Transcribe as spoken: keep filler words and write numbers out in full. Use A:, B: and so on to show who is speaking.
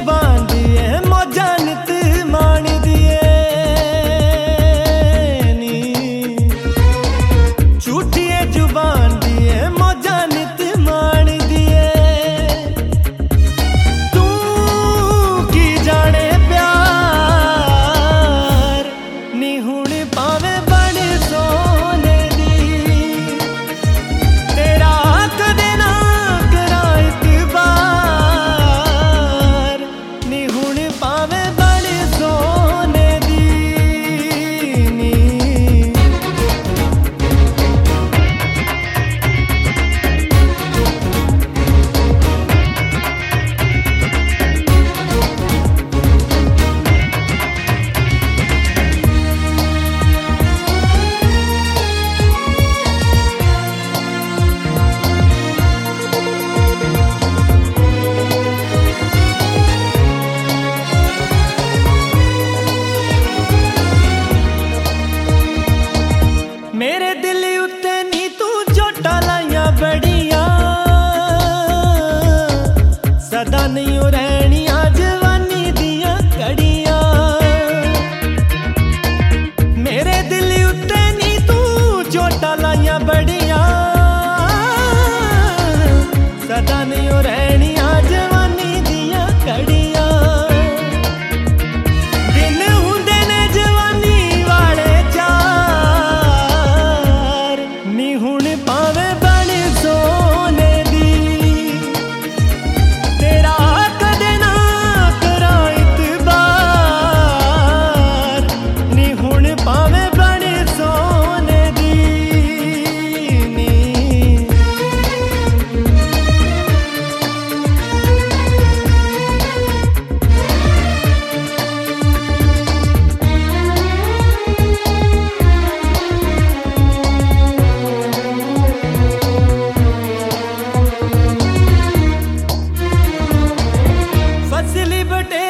A: जुबान दिए मौजा नित मान दिए नी झूठी जुबान दिए मौजा नित मान दिए तू की जाने प्यार नी हुण पावे बन सोने दी तेरा कदे ना करा इतबार नी हुण पावे बन सोने दी नी मेरे दिल उत्ते नी तू झोटा लाइया बड़िया सदा नहीं रहनिया जवानी दिया कड़िया मेरे दिल उत्ते नी तू झोटा लाइया बड़िया सदा नहीं रहनिया जवानी दिया कड़िया दिन हुंदे ने जवानी वाले चार नी हुण पावे बन सोने दी तेरा कदे ना करा इतबार नी हुण पावे बन सोने दी नी फसली बटे